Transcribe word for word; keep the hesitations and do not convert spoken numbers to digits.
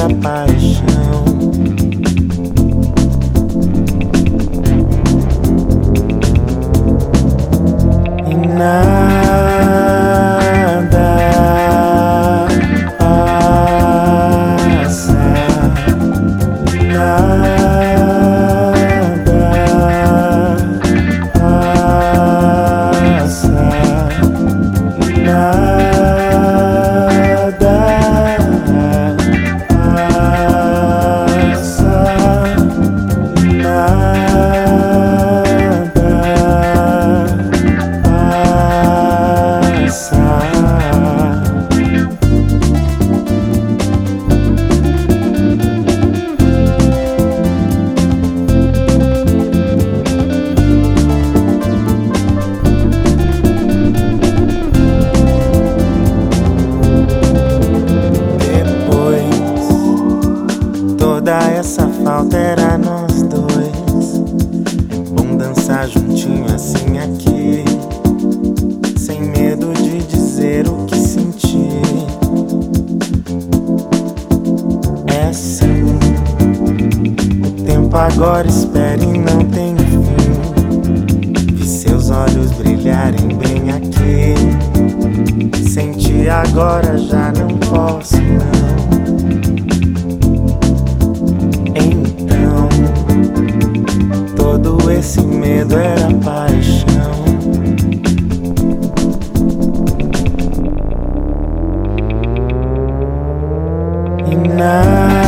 era paixão. E nada passa, nada passa, nada passa, nada passa. Toda essa falta era nós dois. É bom dançar juntinho assim aqui, sem medo de dizer o que senti. É assim, o tempo agora espera e não tem fim. Vi seus olhos brilharem bem aqui. Senti agora, já não posso não. Todo esse medo era paixão. E nada